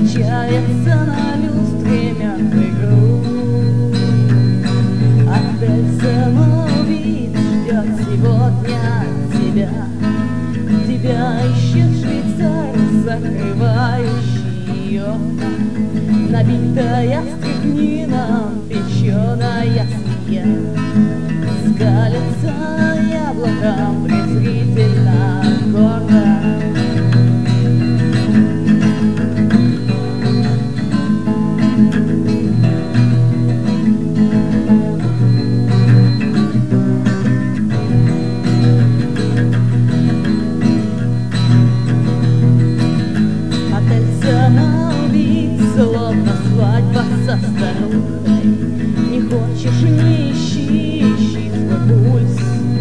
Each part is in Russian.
качается на люстре мертвый груз. Отель самоубийц ждет сегодня тебя. Тебя ищет швейцар, закрывающий окна. Набитая стряхнином печеная свинья скалится яблоком презрительно гордо. Словно свадьба со старухой. Не хочешь, не ищи, ищи свой пульс.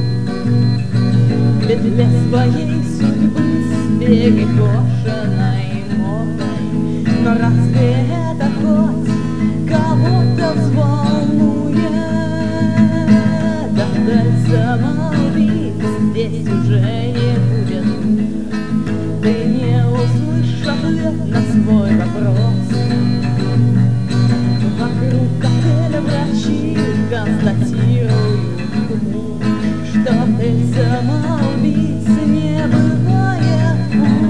Ведь для своей судьбы с перекошенной мордой. Но разве это хоть кого-то взволнует? Отель самоубийц здесь уже не будет. Ты не услышишь ответ на свой вопрос. Вокруг отеля врачи констатируют, что отель самоубийц не бывает.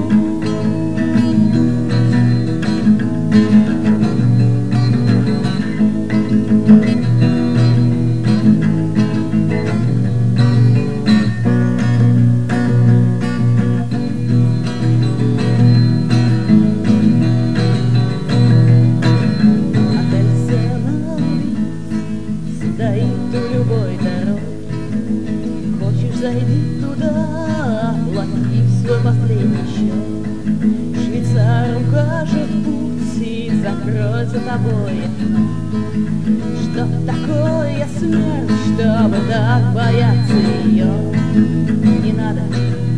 Стоит у любой дороги. Хочешь, зайди туда, оплати свой последний счет. Швейцар укажет путь и закроет за тобой окно. Что такое смерть, чтобы так бояться ее? Не надо